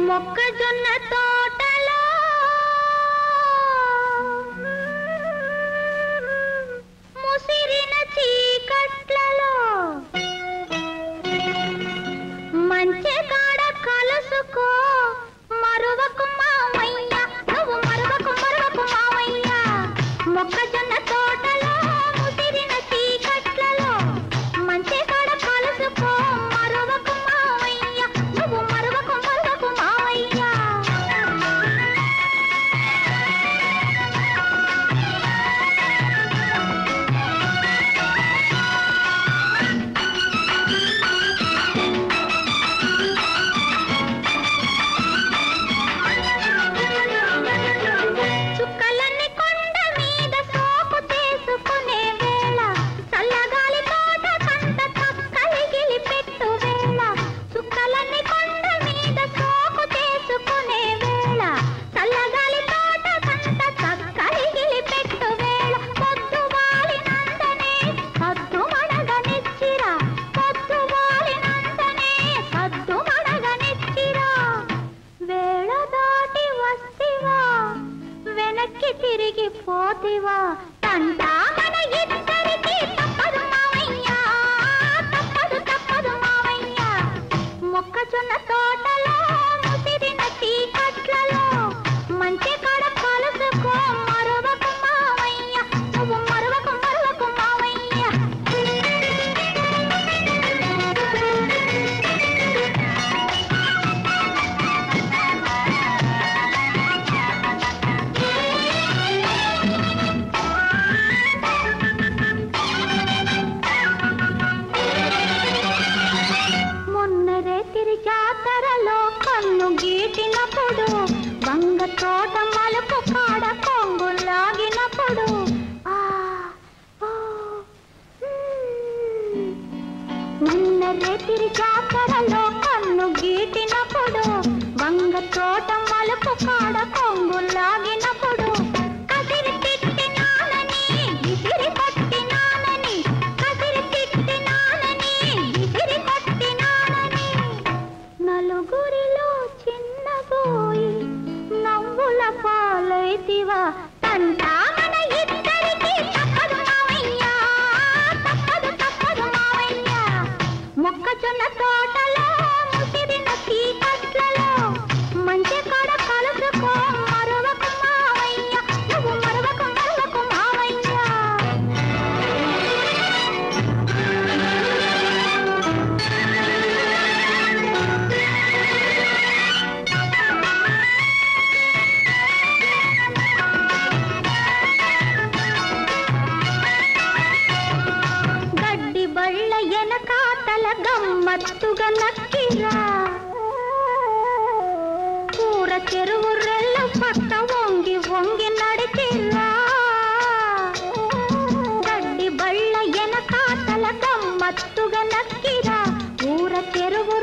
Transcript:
మొక్కజొన్న తోటలో ముసిరిన చీకట్లలో మంచి కాడ కలుసుకో మరువకు మావయ్య నువ్వు మరువకు మరువకు మావయ్య మొక్కజొన్న తోటలో ముసిరిన చీకట్లలో మంచి కాడ కలుసుకో మరువకు మావయ్య నువ్వు మరువకు మరువకు మావయ్య చుక్కలన్నీ కొండ మీద సోపు చేసుకునే వేళ చల్లగాలి తోట కంట చక్కలిగిలి పెట్టు వేళ చుక్కలన్నీ కొండ మీద సోపు చేసుకునే వేళ చల్లగాలి తోట కంట చక్కలిగిలి పెట్టు వేళ పొద్దు వాలినంతనే సద్దు మడగనిచ్చిరా పొద్దు వాలినంతనే సద్దు మడగనిచ్చిరా వేళ దాటి వస్తివా వెనక్కి తిరిగి పోతివా తంట మన ఇద్దరికి తప్పదు మావయ్య తప్పదు తప్పదు మావయ్య మొక్కజొన్న తోటలో ముసిరిన చీకట్లలో మంచి కాడ కలుసుకో మరువకు మావయ్య నువ్వు మరువకు మరువకు మావయ్య మొన్నరే తిరి జాతరలో కన్ను గీటినప్పుడు వంగ తోట మలుపు కాడ కొంగు లాగినప్పుడు మొన్నరే తిరి జాతరలో కన్ను గీటినప్పుడు వంగ తోట మలుపు కాడ కొంగు లాగినప్పుడు కసిరి తిట్టినానని విసిరి కొట్టినానని కసిరి తిట్టినానని విసిరి కొట్టినానని నలుగురిలో చిన్నబోయి నవ్వుల పాలైతివా తంట మన ఇద్దరికి తప్పదు మావయ్య తప్పదు తప్పదు మావయ్య మొక్కజొన్న తోటలో ముసిరిన చీకట్లలో మంచి కాడ కలుసుకో మరువకు మావయ్య నువ్వు మరువకు మరువకు మావయ్య గడ్డి బళ్ళ ఎనకాతల గమ్మత్తుగా నక్కిరా కూర చెరువు రెల్లు పక్క వంగి వంగి నడిచిరా గడ్డి బళ్ళ ఎనకాతల గమ్మత్తుగా నక్కిరా కూర చెరువు